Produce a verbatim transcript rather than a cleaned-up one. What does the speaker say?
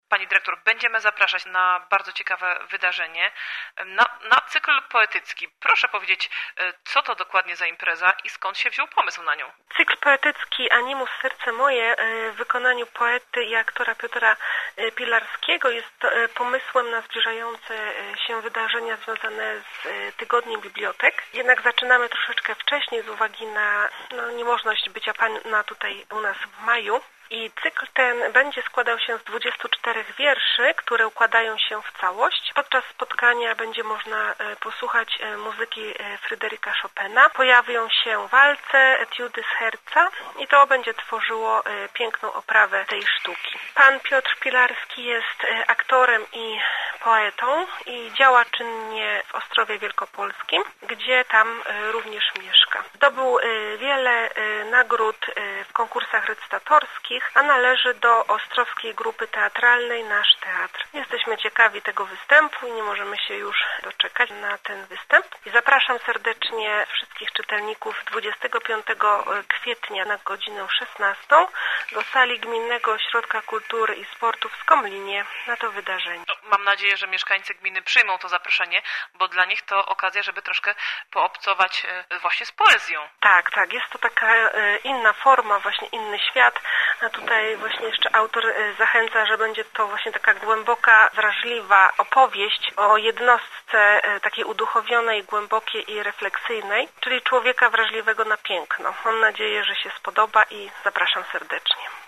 Pani dyrektor, będziemy zapraszać na bardzo ciekawe wydarzenie, na, na cykl poetycki. Proszę powiedzieć, co to dokładnie za impreza i skąd się wziął pomysł na nią? Cykl poetycki Animus Serce Moje w wykonaniu poety i aktora Piotra Pilarskiego jest pomysłem na zbliżające się wydarzenia związane z Tygodniem Bibliotek. Jednak zaczynamy troszeczkę wcześniej z uwagi na no, niemożność bycia Pana tutaj u nas w maju. I cykl ten będzie składał się z dwudziestu czterech wierszy, które układają się w całość. Podczas spotkania będzie można posłuchać muzyki Fryderyka Chopina. Pojawią się walce, etiudy z Herca i to będzie tworzyło piękną oprawę tej sztuki. Pan Piotr Pilarski jest aktorem i poetą i działa czynnie w Ostrowie Wielkopolskim, gdzie tam również mieszka. Zdobył wiele nagród w konkursach recytatorskich, a należy do Ostrowskiej Grupy Teatralnej Nasz Teatr. Jesteśmy ciekawi tego występu i nie możemy się już doczekać na ten występ. I zapraszam serdecznie wszystkich czytelników dwudziestego piątego kwietnia na godzinę szesnastą do sali Gminnego Ośrodka Kultury i Sportu w Skomlinie na to wydarzenie. Mam nadzieję, że mieszkańcy gminy przyjmą to zaproszenie, bo dla nich to okazja, żeby troszkę poobcować właśnie z poezją. Tak, tak. Jest to taka inna forma, właśnie inny świat. A tutaj właśnie jeszcze autor zachęca, że będzie to właśnie taka głęboka, wrażliwa opowieść o jednostce takiej uduchowionej, głębokiej i refleksyjnej, czyli człowieka wrażliwego na piękno. Mam nadzieję, że się spodoba i zapraszam serdecznie.